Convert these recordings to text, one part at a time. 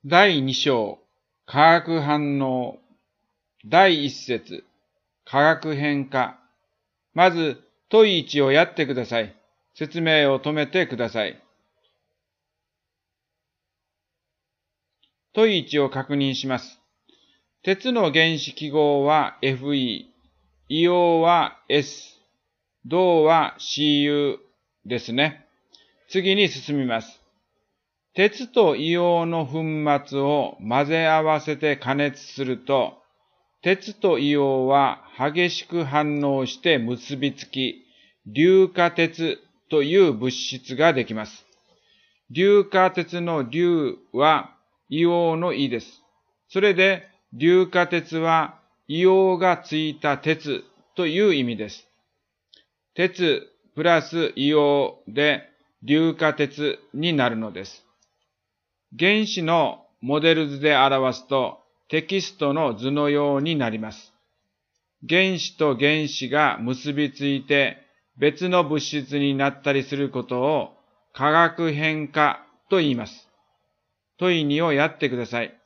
第2章、化学反応。第1節、化学変化。まず、問1をやってください。説明を止めてください。問1を確認します。鉄の原子記号は Fe、硫黄は S、銅は Cu ですね。次に進みます。鉄と硫黄の粉末を混ぜ合わせて加熱すると、鉄と硫黄は激しく反応して結びつき、硫化鉄という物質ができます。硫化鉄の硫は硫黄の意です。それで、硫化鉄は硫黄がついた鉄という意味です。鉄プラス硫黄で硫化鉄になるのです。原子のモデル図で表すとテキストの図のようになります。原子と原子が結びついて別の物質になったりすることを化学変化と言います。問2をやってください。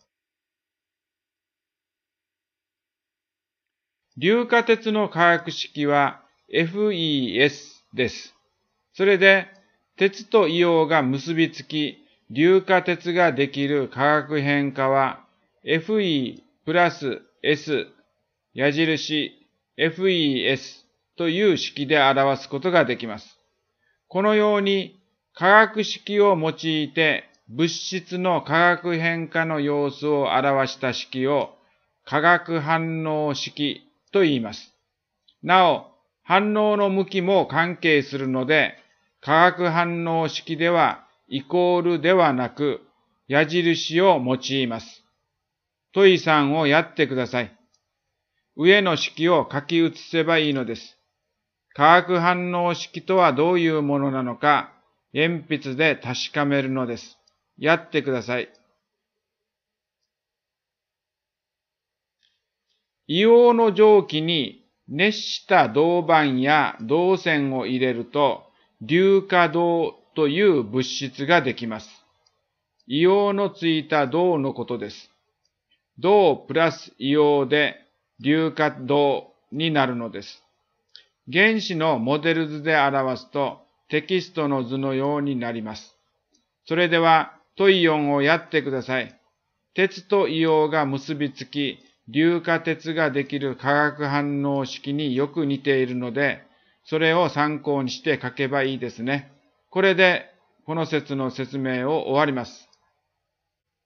硫化鉄の化学式は FeS です。それで鉄と硫黄が結びつき硫化鉄ができる化学変化は Fe プラス S 矢印 FeS という式で表すことができます。このように化学式を用いて物質の化学変化の様子を表した式を化学反応式と言います。なお、反応の向きも関係するので、化学反応式ではイコールではなく矢印を用います。問3をやってください。上の式を書き写せばいいのです。化学反応式とはどういうものなのか、鉛筆で確かめるのです。やってください。硫黄の蒸気に熱した銅板や銅線を入れると、硫化銅という物質ができます。硫黄のついた銅のことです。銅プラス硫黄で硫化銅になるのです。原子のモデル図で表すとテキストの図のようになります。それでは問4をやってください。鉄と硫黄が結びつき、硫化鉄ができる化学反応式によく似ているので、それを参考にして書けばいいですね。これでこの説の説明を終わります。